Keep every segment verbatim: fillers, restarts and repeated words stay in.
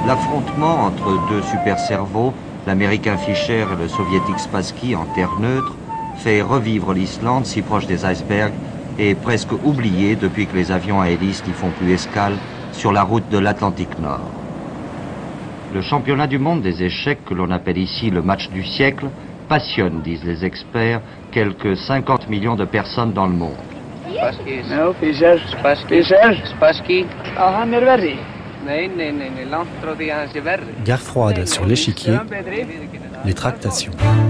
L'affrontement entre deux super-cerveaux, l'américain Fischer et le soviétique Spassky en terre neutre, fait revivre l'Islande si proche des icebergs et presque oubliée depuis que les avions à hélice n'y font plus escale sur la route de l'Atlantique Nord. Le championnat du monde des échecs, que l'on appelle ici le match du siècle, passionne, disent les experts, quelques cinquante millions de personnes dans le monde. Spassky. No, Fischer. Spassky. Fischer. Spassky. Ah, nervös. Guerre froide sur l'échiquier, les tractations.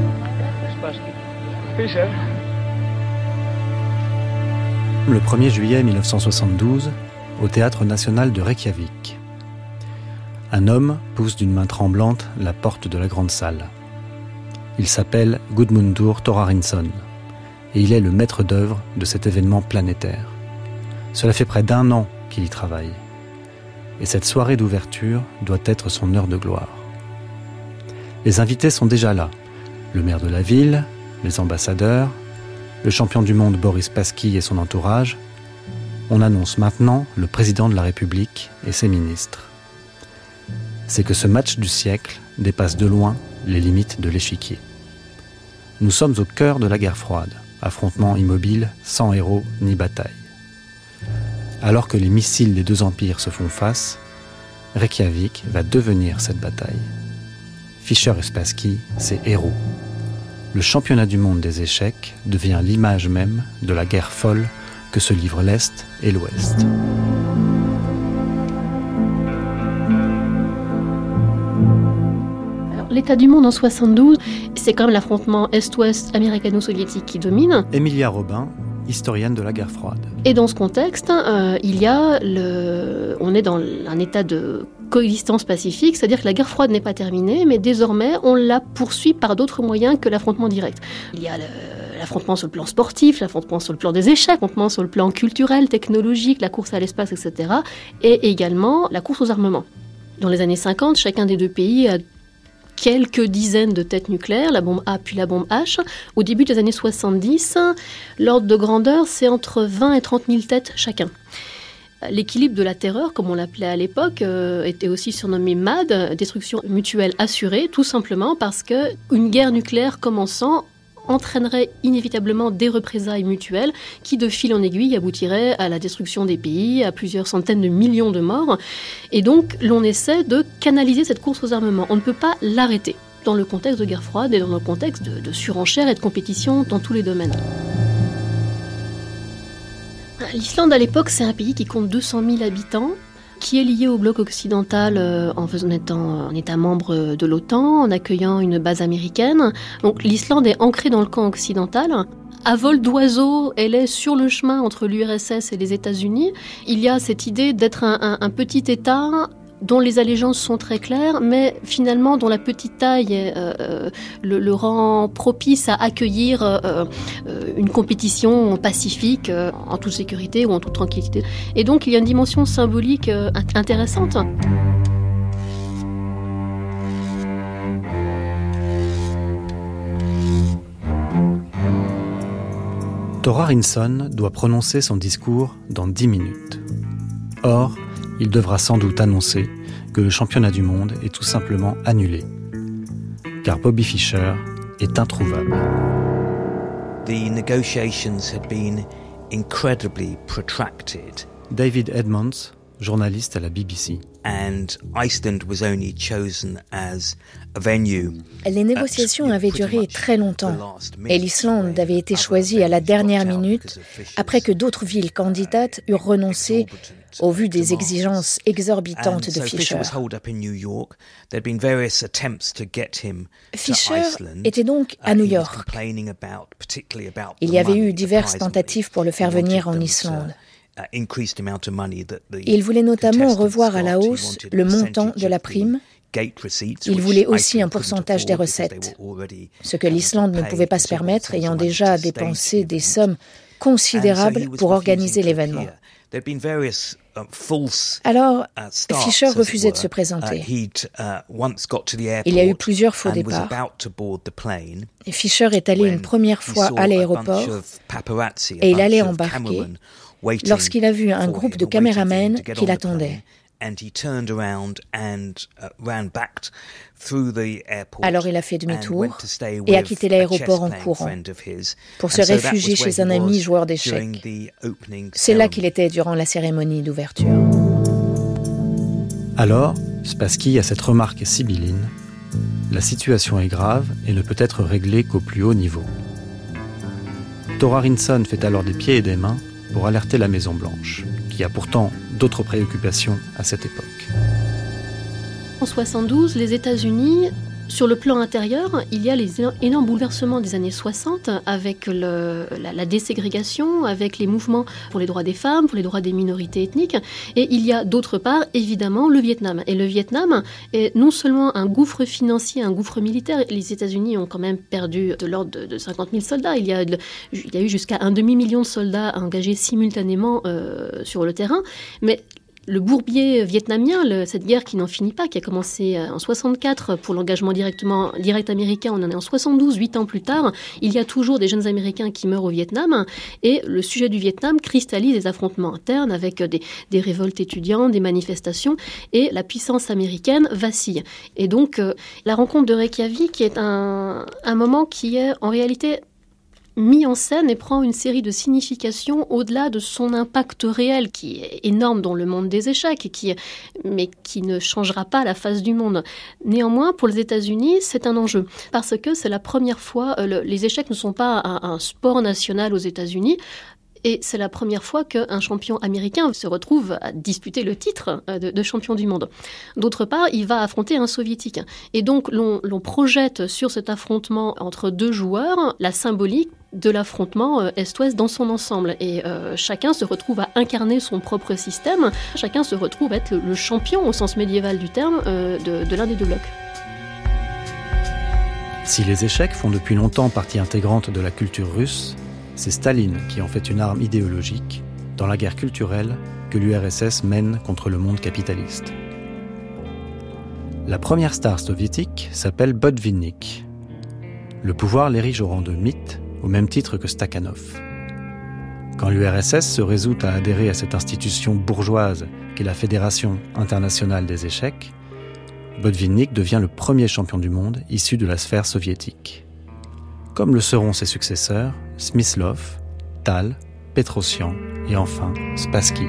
Le premier juillet mille neuf cent soixante-douze, au Théâtre national de Reykjavik. Un homme pousse d'une main tremblante la porte de la grande salle. Il s'appelle Gudmundur Thorarinsson et il est le maître d'œuvre de cet événement planétaire. Cela fait près d'un an qu'il y travaille. Et cette soirée d'ouverture doit être son heure de gloire. Les invités sont déjà là. Le maire de la ville, les ambassadeurs, le champion du monde Boris Spassky et son entourage. On annonce maintenant le président de la République et ses ministres. C'est que ce match du siècle dépasse de loin les limites de l'échiquier. Nous sommes au cœur de la guerre froide, affrontement immobile, sans héros ni bataille. Alors que les missiles des deux empires se font face, Reykjavik va devenir cette bataille. Fischer et Spassky, ces héros. Le championnat du monde des échecs devient l'image même de la guerre folle que se livrent l'Est et l'Ouest. L'état du monde en soixante-douze, c'est quand même l'affrontement Est-Ouest américano-soviétique qui domine. Emilia Robin, historienne de la guerre froide. Et dans ce contexte, euh, il y a le... on est dans un état de coexistence pacifique, c'est-à-dire que la guerre froide n'est pas terminée, mais désormais on la poursuit par d'autres moyens que l'affrontement direct. Il y a le... l'affrontement sur le plan sportif, l'affrontement sur le plan des échecs, l'affrontement sur le plan culturel, technologique, la course à l'espace, et cetera. Et également la course aux armements. Dans les années cinquante, chacun des deux pays a quelques dizaines de têtes nucléaires, la bombe A puis la bombe H. Au début des années soixante-dix, l'ordre de grandeur, c'est entre vingt et trente mille têtes chacun. L'équilibre de la terreur, comme on l'appelait à l'époque, euh, était aussi surnommé M A D, destruction mutuelle assurée, tout simplement parce qu'une guerre nucléaire commençant entraînerait inévitablement des représailles mutuelles qui, de fil en aiguille, aboutiraient à la destruction des pays, à plusieurs centaines de millions de morts. Et donc, l'on essaie de canaliser cette course aux armements. On ne peut pas l'arrêter dans le contexte de guerre froide et dans le contexte de, de surenchère et de compétition dans tous les domaines. L'Islande, à l'époque, c'est un pays qui compte deux cent mille habitants, qui est lié au bloc occidental euh, en étant un État membre de l'OTAN, en accueillant une base américaine. Donc l'Islande est ancrée dans le camp occidental. À vol d'oiseau, elle est sur le chemin entre l'U R S S et les États-Unis. Il y a cette idée d'être un, un, un petit État dont les allégeances sont très claires, mais finalement dont la petite taille euh, le, le rend propice à accueillir euh, euh, une compétition pacifique, euh, en toute sécurité ou en toute tranquillité. Et donc il y a une dimension symbolique euh, intéressante. Thorarinsson doit prononcer son discours dans dix minutes. Or, il devra sans doute annoncer que le championnat du monde est tout simplement annulé. Car Bobby Fischer est introuvable. The negotiations had been incredibly protracted. David Edmonds, journaliste à la B B C. And Iceland was only chosen as a venue. Les négociations avaient duré très longtemps et l'Islande avait été choisie à la dernière minute après que d'autres villes candidates eurent renoncé au vu des exigences exorbitantes de Fischer. Fischer était donc à New York. Il y avait eu diverses tentatives pour le faire venir en Islande. Il voulait notamment revoir à la hausse le montant de la prime. Il voulait aussi un pourcentage des recettes, ce que l'Islande ne pouvait pas se permettre, ayant déjà dépensé des sommes considérables pour organiser l'événement. Alors, Fischer refusait de se présenter. Il y a eu plusieurs faux départs. Et Fischer est allé une première fois à l'aéroport et il allait embarquer lorsqu'il a vu un groupe de caméramens qui l'attendaient. Alors il a fait demi-tour et a quitté l'aéroport en courant pour se réfugier chez un ami joueur d'échecs. C'est là qu'il était durant la cérémonie d'ouverture. Alors, Spassky a cette remarque sibylline. La situation est grave et ne peut être réglée qu'au plus haut niveau. Tora Rinson fait alors des pieds et des mains pour alerter la Maison-Blanche, qui a pourtant d'autres préoccupations à cette époque. En soixante-douze, les États-Unis, sur le plan intérieur, il y a les énormes bouleversements des années soixante avec le, la, la déségrégation, avec les mouvements pour les droits des femmes, pour les droits des minorités ethniques. Et il y a d'autre part, évidemment, le Vietnam. Et le Vietnam est non seulement un gouffre financier, un gouffre militaire. Les États-Unis ont quand même perdu de l'ordre de, de cinquante mille soldats. Il y a, il y a eu jusqu'à un demi-million de soldats engagés simultanément euh, sur le terrain. Mais le bourbier vietnamien, le, cette guerre qui n'en finit pas, qui a commencé en soixante-quatre pour l'engagement directement, direct américain, on en est en soixante-douze, huit ans plus tard, il y a toujours des jeunes Américains qui meurent au Vietnam, et le sujet du Vietnam cristallise des affrontements internes avec des, des révoltes étudiantes, des manifestations, et la puissance américaine vacille. Et donc, euh, la rencontre de Reykjavik est un, un moment qui est en réalité mis en scène et prend une série de significations au-delà de son impact réel, qui est énorme dans le monde des échecs, et qui, mais qui ne changera pas la face du monde. Néanmoins, pour les États-Unis, c'est un enjeu, parce que c'est la première fois, euh, le, les échecs ne sont pas un, un sport national aux États-Unis. Et c'est la première fois qu'un champion américain se retrouve à disputer le titre de, de champion du monde. D'autre part, il va affronter un soviétique. Et donc, l'on, l'on projette sur cet affrontement entre deux joueurs la symbolique de l'affrontement Est-Ouest dans son ensemble. Et euh, chacun se retrouve à incarner son propre système. Chacun se retrouve à être le, le champion, au sens médiéval du terme, euh, de, de l'un des deux blocs. Si les échecs font depuis longtemps partie intégrante de la culture russe, c'est Staline qui en fait une arme idéologique dans la guerre culturelle que l'U R S S mène contre le monde capitaliste. La première star soviétique s'appelle Botvinnik. Le pouvoir l'érige au rang de mythe, au même titre que Stakhanov. Quand l'U R S S se résout à adhérer à cette institution bourgeoise qu'est la Fédération internationale des échecs, Botvinnik devient le premier champion du monde issu de la sphère soviétique. Comme le seront ses successeurs, Smyslov, Tal, Petrosian et enfin Spassky.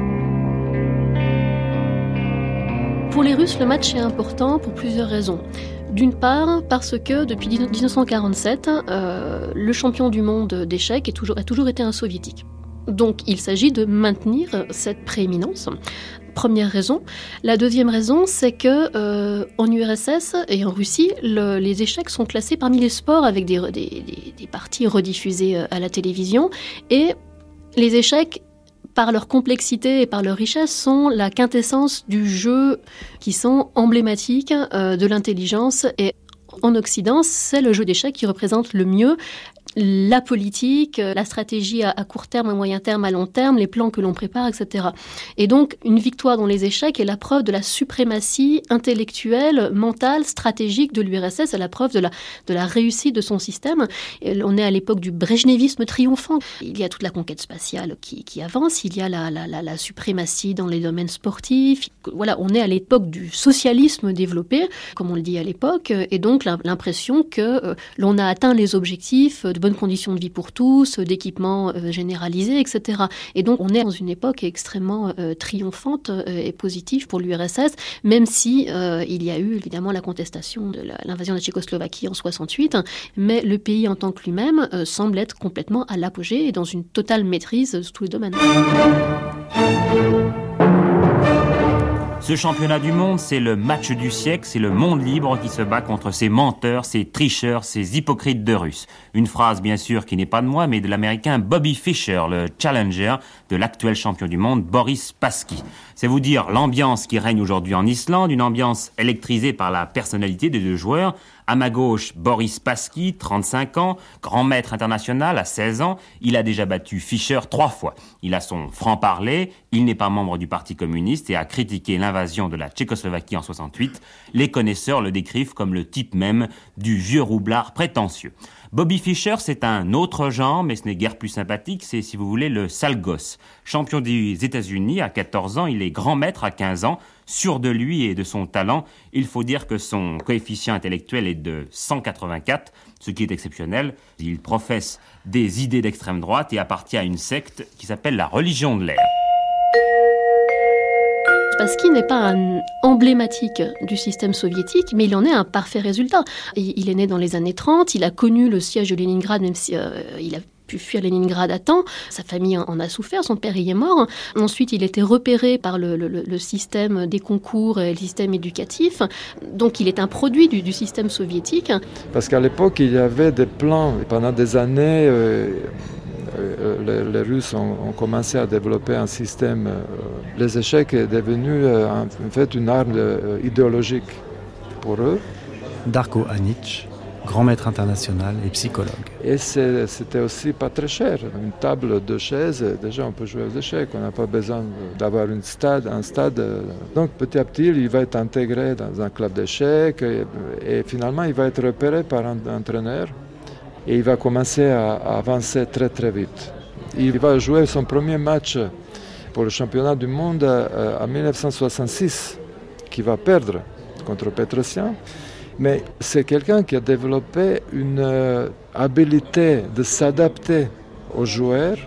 Pour les Russes, le match est important pour plusieurs raisons. D'une part, parce que depuis dix-neuf cent quarante-sept, euh, le champion du monde d'échecs est toujours, a toujours été un soviétique. Donc il s'agit de maintenir cette prééminence. Première raison. La deuxième raison, c'est que euh, en U R S S et en Russie, le, les échecs sont classés parmi les sports avec des, des, des, des parties rediffusées à la télévision. Et les échecs, par leur complexité et par leur richesse, sont la quintessence du jeu, qui sont emblématiques euh, de l'intelligence. Et en Occident, c'est le jeu d'échecs qui représente le mieux la politique, la stratégie à court terme, à moyen terme, à long terme, les plans que l'on prépare, et cetera. Et donc, une victoire dans les échecs est la preuve de la suprématie intellectuelle, mentale, stratégique de l'U R S S, c'est la preuve de la, de la réussite de son système. Et on est à l'époque du brejnevisme triomphant. Il y a toute la conquête spatiale qui, qui avance, il y a la, la, la, la suprématie dans les domaines sportifs. Voilà, on est à l'époque du socialisme développé, comme on le dit à l'époque, et donc l'impression que euh, l'on a atteint les objectifs de bonnes conditions de vie pour tous, d'équipements euh, généralisés, et cetera. Et donc, on est dans une époque extrêmement euh, triomphante euh, et positive pour l'U R S S, même si euh, il y a eu évidemment la contestation de la, l'invasion de la Tchécoslovaquie en soixante-huit, mais le pays en tant que lui-même euh, semble être complètement à l'apogée et dans une totale maîtrise de tous les domaines. Ce championnat du monde, c'est le match du siècle, c'est le monde libre qui se bat contre ces menteurs, ces tricheurs, ces hypocrites de Russes. Une phrase, bien sûr, qui n'est pas de moi, mais de l'américain Bobby Fischer, le challenger de l'actuel champion du monde, Boris Spassky. C'est vous dire l'ambiance qui règne aujourd'hui en Islande, une ambiance électrisée par la personnalité des deux joueurs. À ma gauche, Boris Spassky, trente-cinq ans, grand maître international à seize ans. Il a déjà battu Fischer trois fois. Il a son franc-parler, il n'est pas membre du Parti communiste et a critiqué l'invasion de la Tchécoslovaquie en soixante-huit. Les connaisseurs le décrivent comme le type même du vieux roublard prétentieux. Bobby Fischer, c'est un autre genre, mais ce n'est guère plus sympathique, c'est, si vous voulez, le sale gosse. Champion des États-Unis à quatorze ans, il est grand maître à quinze ans, sûr de lui et de son talent. Il faut dire que son coefficient intellectuel est de cent quatre-vingt-quatre, ce qui est exceptionnel. Il professe des idées d'extrême droite et appartient à une secte qui s'appelle la religion de l'air. Spassky n'est pas un emblématique du système soviétique, mais il en est un parfait résultat. Il est né dans les années trente, il a connu le siège de Leningrad, même si euh, il a pu fuir Leningrad à temps. Sa famille en a souffert, son père y est mort. Ensuite, il était repéré par le, le, le système des concours et le système éducatif. Donc, il est un produit du, du système soviétique. Parce qu'à l'époque, il y avait des plans. Pendant des années, euh, les, les Russes ont, ont commencé à développer un système. Euh, les échecs est devenu euh, en fait une arme euh, idéologique pour eux. Darko Anić, grand maître international et psychologue. Et c'est, c'était aussi pas très cher. Une table, deux chaises, déjà on peut jouer aux échecs. On n'a pas besoin d'avoir une stade, un stade. Donc petit à petit, il va être intégré dans un club d'échecs et, et finalement il va être repéré par un, un entraîneur et il va commencer à, à avancer très très vite. Il va jouer son premier match pour le championnat du monde euh, en dix-neuf cent soixante-six, qu'il va perdre contre Petrosyan. Mais c'est quelqu'un qui a développé une euh, habilité de s'adapter aux joueurs,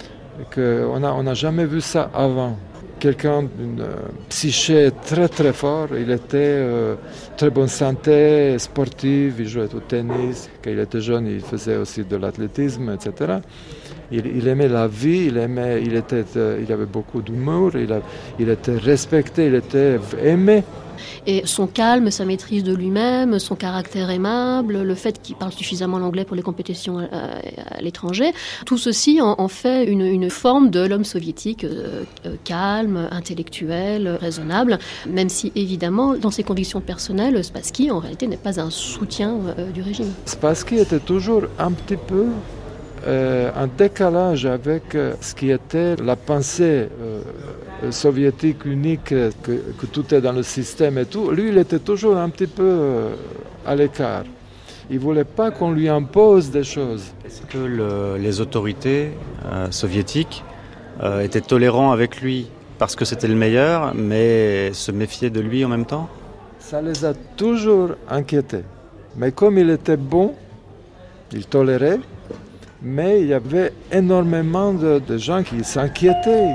qu'on n'a on n'a jamais vu ça avant. Quelqu'un d'une euh, psyché très très fort, il était euh, très bonne santé, sportif, il jouait au tennis. Quand il était jeune, il faisait aussi de l'athlétisme, et cetera. Il, il aimait la vie, il, aimait, il, était, euh, il avait beaucoup d'humour, il, a, il était respecté, il était aimé. Et son calme, sa maîtrise de lui-même, son caractère aimable, le fait qu'il parle suffisamment l'anglais pour les compétitions à, à l'étranger, tout ceci en, en fait une, une forme de l'homme soviétique euh, calme, intellectuel, raisonnable, même si évidemment, dans ses convictions personnelles, Spassky en réalité n'est pas un soutien euh, du régime. Spassky était toujours un petit peu euh, en décalage avec euh, ce qui était la pensée euh, soviétique unique, que, que tout est dans le système et tout. Lui, il était toujours un petit peu euh, à l'écart. Il ne voulait pas qu'on lui impose des choses. Est-ce que le, les autorités euh, soviétiques euh, étaient tolérants avec lui parce que c'était le meilleur, mais se méfiaient de lui en même temps? Ça les a toujours inquiétés. Mais comme il était bon, il tolérait, mais il y avait énormément de, de gens qui s'inquiétaient.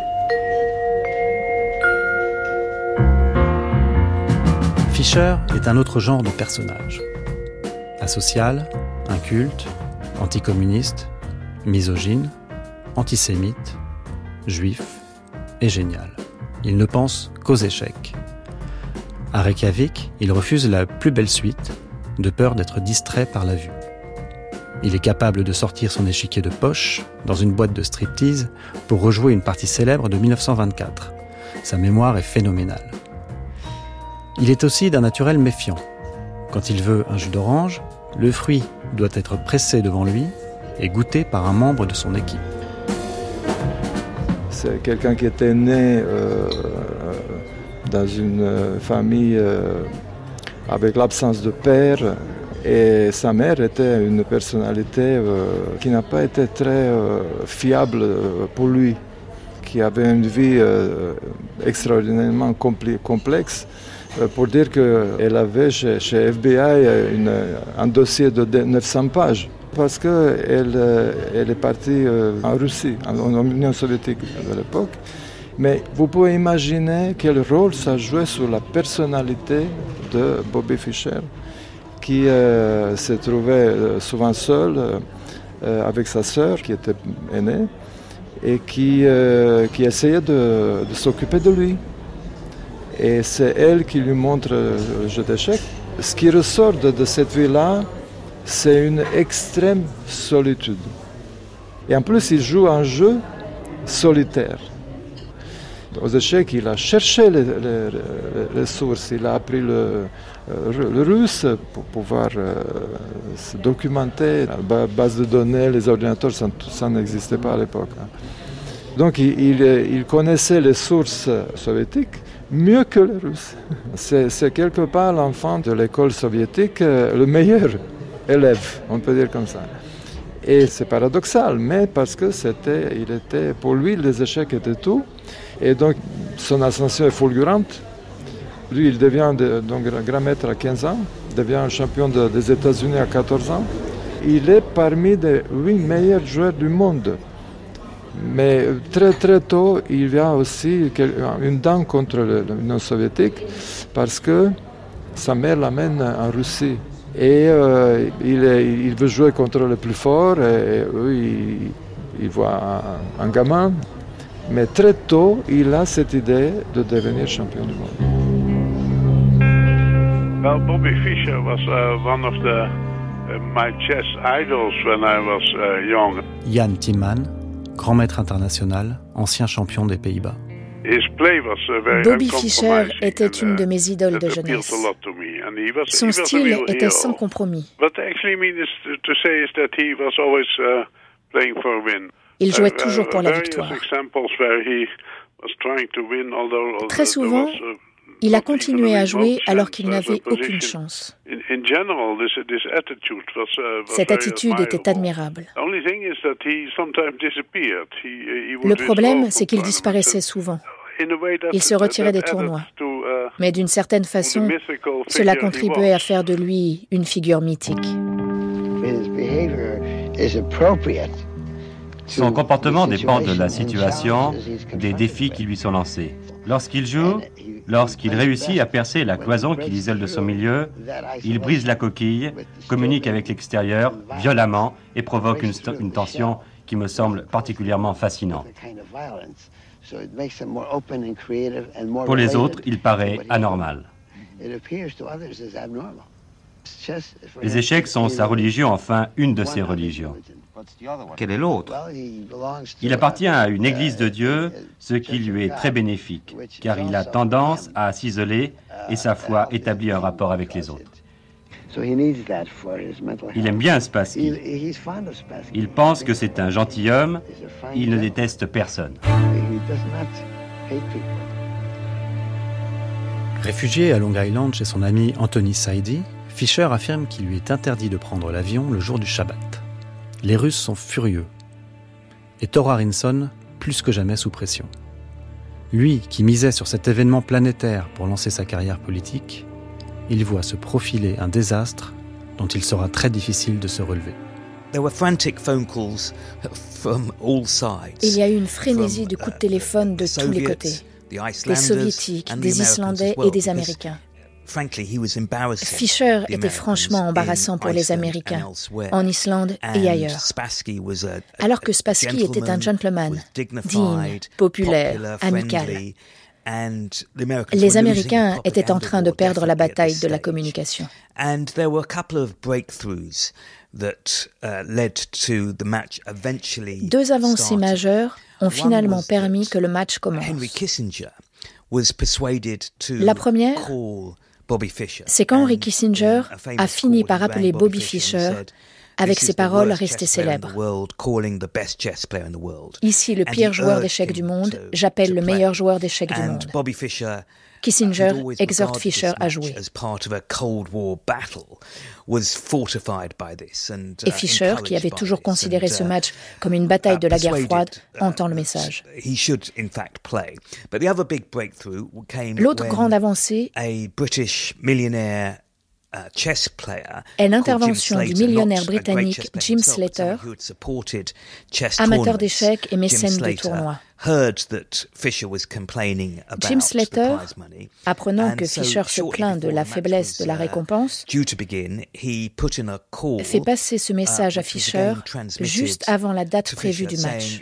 Fischer est un autre genre de personnage. Asocial, inculte, anticommuniste, misogyne, antisémite, juif et génial. Il ne pense qu'aux échecs. À Reykjavik, il refuse la plus belle suite, de peur d'être distrait par la vue. Il est capable de sortir son échiquier de poche dans une boîte de striptease pour rejouer une partie célèbre de dix-neuf cent vingt-quatre. Sa mémoire est phénoménale. Il est aussi d'un naturel méfiant. Quand il veut un jus d'orange, le fruit doit être pressé devant lui et goûté par un membre de son équipe. C'est quelqu'un qui était né euh, dans une famille euh, avec l'absence de père et sa mère était une personnalité euh, qui n'a pas été très euh, fiable pour lui, qui avait une vie euh, extraordinairement compli- complexe. Pour dire qu'elle avait chez, chez F B I une, un dossier de neuf cents pages, parce qu'elle elle est partie en Russie, en, en Union soviétique de l'époque. Mais vous pouvez imaginer quel rôle ça jouait sur la personnalité de Bobby Fischer, qui euh, se trouvait souvent seul euh, avec sa sœur, qui était aînée, et qui, euh, qui essayait de, de s'occuper de lui. Et c'est elle qui lui montre le jeu d'échecs. Ce qui ressort de, de cette vie-là, c'est une extrême solitude. Et en plus, il joue un jeu solitaire. Aux échecs, il a cherché les, les, les sources, il a appris le, le russe pour pouvoir euh, se documenter. La base de données, les ordinateurs, ça, ça n'existait pas à l'époque. Donc il, il, il connaissait les sources soviétiques mieux que les Russes. C'est, c'est quelque part l'enfant de l'école soviétique, euh, le meilleur. élève, on peut dire comme ça. Et c'est paradoxal, mais parce que c'était, il était, pour lui, les échecs étaient tout. Et donc, son ascension est fulgurante. Lui, il devient de, donc grand maître à quinze ans, devient champion de, des États-Unis à quatorze ans. Il est parmi les huit meilleurs joueurs du monde. Mais très très tôt, il y a aussi une dent contre l'Union soviétique parce que sa mère l'amène en Russie. Et euh, il, est, il veut jouer contre le plus fort et, et eux, ils, ils voient un, un gamin. Mais très tôt, il a cette idée de devenir champion du monde. Well, Bobby Fischer was uh, one of the uh, my chess idols when I was uh, young. Jan Timman, grand maître international, ancien champion des Pays-Bas. Bobby Fischer était une de mes idoles de jeunesse. Son style était sans compromis. Il jouait toujours pour la victoire. Très souvent, il a continué à jouer alors qu'il n'avait aucune chance. Cette attitude était admirable. Le problème, c'est qu'il disparaissait souvent. Il se retirait des tournois. Mais d'une certaine façon, cela contribuait à faire de lui une figure mythique. Son comportement dépend de la situation, des défis qui lui sont lancés. Lorsqu'il joue, lorsqu'il réussit à percer la cloison qui l'isole de son milieu, il brise la coquille, communique avec l'extérieur violemment et provoque une, st- une tension qui me semble particulièrement fascinante. Pour les autres, il paraît anormal. Les échecs sont sa religion, enfin une de ses religions. Quelle est l'autre? Il appartient à une église de Dieu, ce qui lui est très bénéfique, car il a tendance à s'isoler et sa foi établit un rapport avec les autres. Il aime bien Spassky. Il pense que c'est un gentilhomme, il ne déteste personne. Réfugié à Long Island chez son ami Anthony Saidi, Fischer affirme qu'il lui est interdit de prendre l'avion le jour du Shabbat. Les Russes sont furieux. Et Thor Arinson, plus que jamais sous pression. Lui, qui misait sur cet événement planétaire pour lancer sa carrière politique, il voit se profiler un désastre dont il sera très difficile de se relever. Il y a eu une frénésie de coups de téléphone de tous les côtés, des Soviétiques, des Islandais et des Américains. Fischer était franchement embarrassant pour les Américains, en Islande et ailleurs. Alors que Spassky était un gentleman, digne, populaire, amical. Les Américains étaient en train de perdre la bataille de la communication. Deux avancées majeures ont finalement permis que le match commence. La première, c'est quand Henry Kissinger a fini par appeler Bobby Fischer avec ses paroles restées célèbres. Ici, le pire joueur d'échecs du monde, j'appelle le meilleur joueur d'échecs du monde. Kissinger exhorte Fischer à jouer. Et Fischer, qui avait toujours considéré ce match comme une bataille de la guerre froide, entend le message. L'autre grande avancée est l'intervention du millionnaire britannique Jim Slater, amateur d'échecs et mécène de tournois. Jim Slater, apprenant que Fischer se plaint de la faiblesse de la récompense, fait passer ce message à Fischer juste avant la date prévue du match.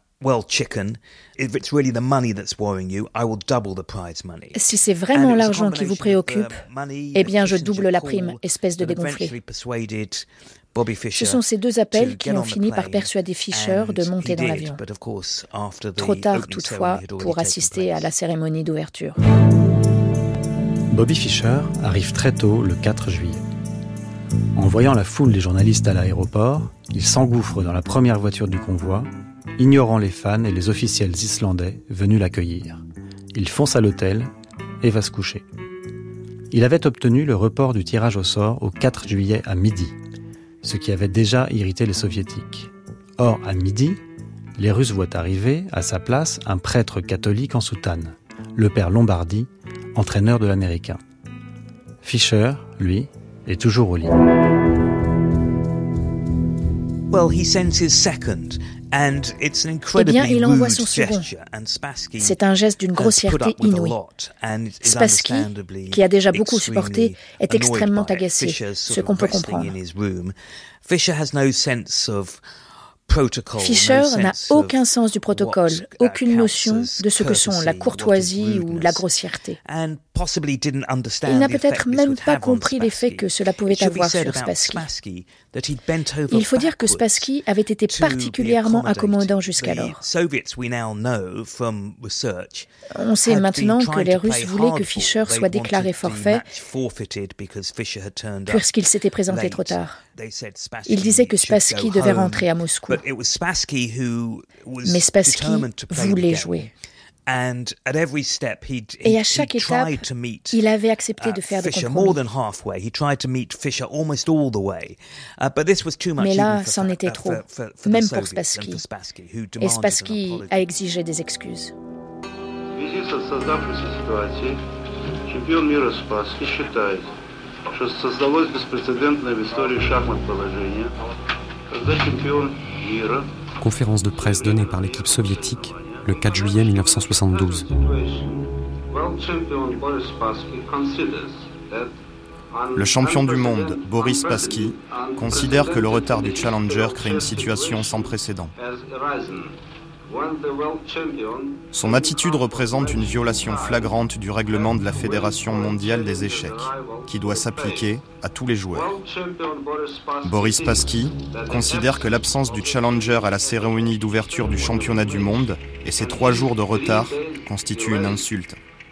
Si c'est vraiment l'argent qui vous préoccupe, eh bien je double la prime, espèce de dégonflé. Ce sont ces deux appels qui ont fini par persuader Fischer de monter dans l'avion. Trop tard toutefois pour assister à la cérémonie d'ouverture. Bobby Fischer arrive très tôt le quatre juillet. En voyant la foule des journalistes à l'aéroport, il s'engouffre dans la première voiture du convoi, ignorant les fans et les officiels islandais venus l'accueillir. Il fonce à l'hôtel et va se coucher. Il avait obtenu le report du tirage au sort au quatre juillet à midi. ce qui avait déjà irrité les Soviétiques. Or, à midi, les Russes voient arriver, à sa place, un prêtre catholique en soutane, le père Lombardi, entraîneur de l'Américain. Fischer, lui, est toujours au lit. Well, he sends his second. Eh bien, il envoie son second. C'est un geste d'une grossièreté inouïe. Spassky, qui a déjà beaucoup supporté, est extrêmement agacé, ce qu'on peut comprendre. Fischer n'a aucun sens du protocole, aucune notion de ce que sont la courtoisie ou la grossièreté. Il n'a peut-être même pas compris l'effet que cela pouvait avoir sur Spassky. Il faut dire que Spassky avait été particulièrement accommodant jusqu'alors. On sait maintenant que les Russes voulaient que Fischer soit déclaré forfait puisqu'il s'était présenté trop tard. Ils disaient que Spassky devait rentrer à Moscou. Mais Spassky voulait jouer. Et à chaque étape, il avait accepté de faire des compromis. Mais là, c'en était trop, même pour Spassky. Et Spassky a exigé des excuses. Conférence de presse donnée par l'équipe soviétique le quatre juillet mille neuf cent soixante-douze. Le champion du monde, Boris Spassky, considère que le retard du Challenger crée une situation sans précédent. Son attitude représente une violation flagrante du règlement de la Fédération mondiale des échecs, qui doit s'appliquer à tous les joueurs. Boris Spassky considère que l'absence du Challenger à la cérémonie d'ouverture du championnat du monde et ses trois jours de retard constituent une insulte.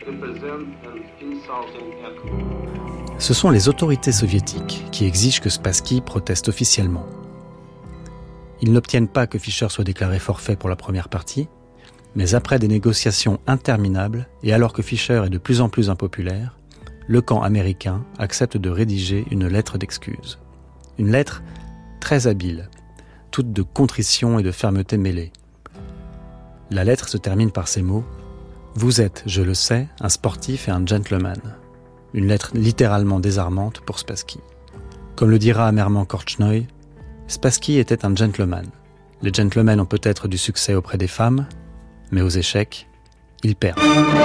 Ce sont les autorités soviétiques qui exigent que Spassky proteste officiellement. Ils n'obtiennent pas que Fischer soit déclaré forfait pour la première partie, mais après des négociations interminables, et alors que Fischer est de plus en plus impopulaire, le camp américain accepte de rédiger une lettre d'excuse. Une lettre très habile, toute de contrition et de fermeté mêlées. La lettre se termine par ces mots « Vous êtes, je le sais, un sportif et un gentleman ». Une lettre littéralement désarmante pour Spassky. Comme le dira amèrement Kortchnoï, Spassky était un gentleman. Les gentlemen ont peut-être du succès auprès des femmes, mais aux échecs, ils perdent.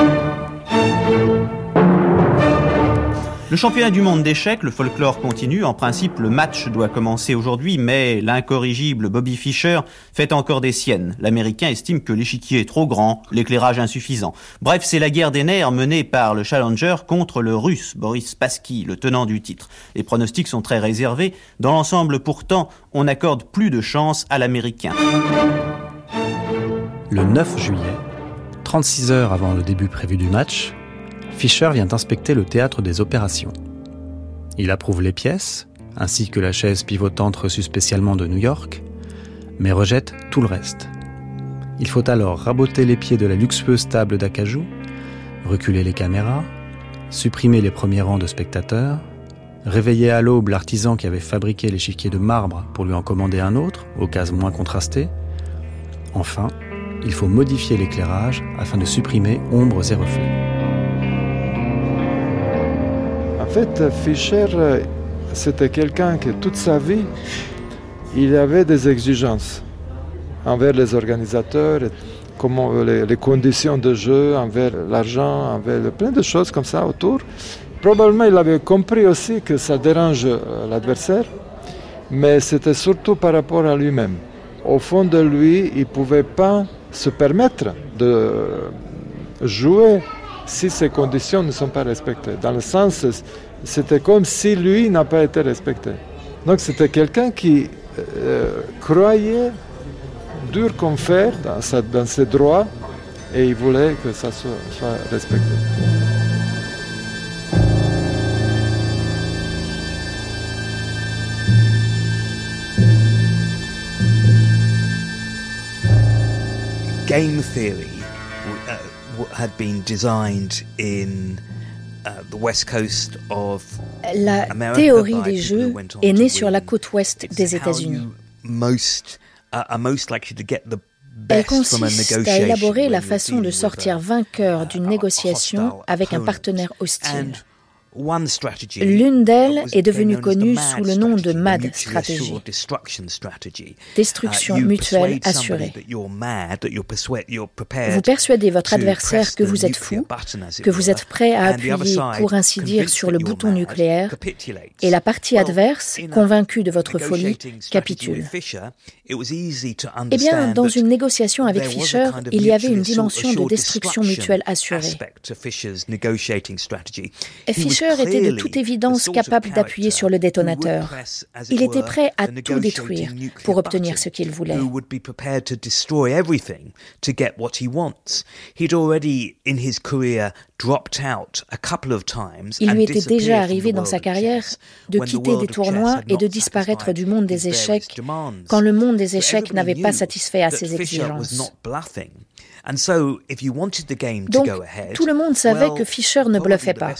Le championnat du monde d'échecs, le folklore continue. En principe, le match doit commencer aujourd'hui, mais l'incorrigible Bobby Fischer fait encore des siennes. L'Américain estime que l'échiquier est trop grand, l'éclairage insuffisant. Bref, c'est la guerre des nerfs menée par le Challenger contre le Russe, Boris Spassky, le tenant du titre. Les pronostics sont très réservés. Dans l'ensemble, pourtant, on accorde plus de chance à l'Américain. Le neuf juillet, trente-six heures avant le début prévu du match, Fischer vient inspecter le théâtre des opérations. Il approuve les pièces, ainsi que la chaise pivotante reçue spécialement de New York, mais rejette tout le reste. Il faut alors raboter les pieds de la luxueuse table d'acajou, reculer les caméras, supprimer les premiers rangs de spectateurs, réveiller à l'aube l'artisan qui avait fabriqué l'échiquier de marbre pour lui en commander un autre, aux cases moins contrastées. Enfin, il faut modifier l'éclairage afin de supprimer ombres et reflets. En fait, Fischer, c'était quelqu'un qui, toute sa vie, il avait des exigences envers les organisateurs, comment, les, les conditions de jeu, envers l'argent, envers plein de choses comme ça autour. Probablement, il avait compris aussi que ça dérange l'adversaire, mais c'était surtout par rapport à lui-même. Au fond de lui, il ne pouvait pas se permettre de jouer si ces conditions ne sont pas respectées. Dans le sens, c'était comme si lui n'a pas été respecté. Donc c'était quelqu'un qui euh, croyait dur comme fer dans, sa, dans ses droits et il voulait que ça soit, soit respecté. Game theory uh, had been designed in La théorie des jeux est née sur la côte ouest des États-Unis. Elle consiste à élaborer la façon de sortir vainqueur d'une négociation avec un partenaire hostile. L'une d'elles est devenue connue sous le nom de M A D stratégie, destruction mutuelle assurée. Vous persuadez votre adversaire que vous êtes fou, que vous êtes prêt à appuyer, pour ainsi dire, sur le bouton nucléaire, et la partie adverse, convaincue de votre folie, capitule. Eh bien, dans une négociation avec Fisher, il y avait une dimension de destruction mutuelle assurée. Fisher était de toute évidence capable d'appuyer sur le détonateur. Il était prêt à tout détruire pour obtenir ce qu'il voulait. Il lui était déjà arrivé dans sa carrière de quitter des tournois et de disparaître du monde des échecs quand le monde des échecs n'avait pas satisfait à ses exigences. Donc, tout le monde savait que Fisher ne bluffait pas.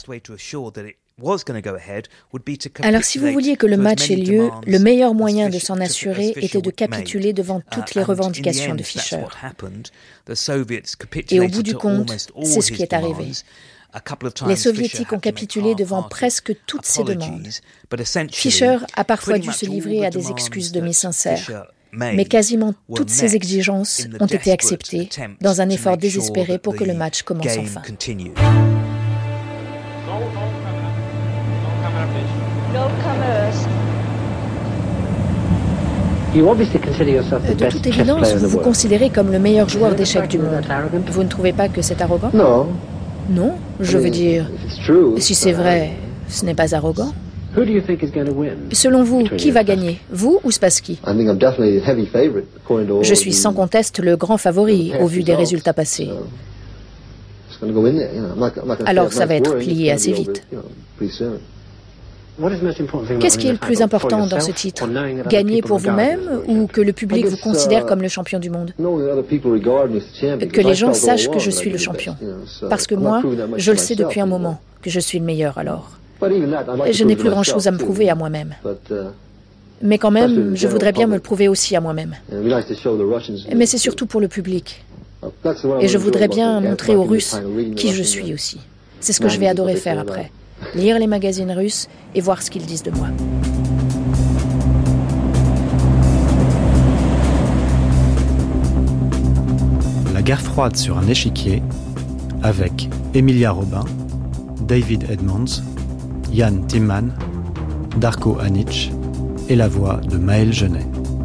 Alors, si vous vouliez que le match ait lieu, le meilleur moyen de s'en assurer était de capituler devant toutes les revendications de Fisher. Et au bout du compte, c'est ce qui est arrivé. Les Soviétiques ont capitulé devant presque toutes ces demandes. Fisher a parfois dû se livrer à des excuses demi-sincères. Mais quasiment toutes ces exigences ont été acceptées dans un effort désespéré pour que le match commence enfin. De toute évidence, vous vous considérez comme le meilleur joueur d'échecs du monde. Vous ne trouvez pas que c'est arrogant ? Non. Non, je veux dire, si c'est vrai, ce n'est pas arrogant. Selon vous, qui va gagner, vous ou Spassky ? Je suis sans conteste le grand favori au vu des résultats passés. Alors ça va être plié assez vite. Qu'est-ce qui est le plus important dans ce titre ? Gagner pour vous-même ou que le public vous considère comme le champion du monde ? Que les gens sachent que je suis le champion. Parce que moi, je le sais depuis un moment, que je suis le meilleur alors. Je n'ai plus grand-chose à me prouver à moi-même. Mais quand même, je voudrais bien me le prouver aussi à moi-même. Mais c'est surtout pour le public. Et je voudrais bien montrer aux Russes qui je suis aussi. C'est ce que je vais adorer faire après. Lire les magazines russes et voir ce qu'ils disent de moi. La guerre froide sur un échiquier avec Emilia Robin, David Edmonds, Jan Timman, Darko Anic et la voix de Maël Genet.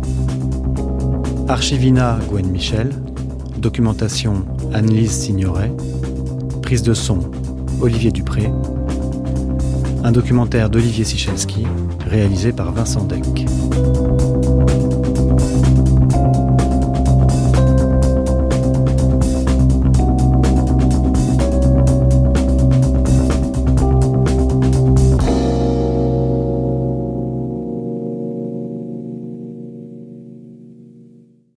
Archivina Gwen Michel, documentation Anne-Lise Signoret, prise de son Olivier Dupré, un documentaire d'Olivier Sichelski réalisé par Vincent Deck.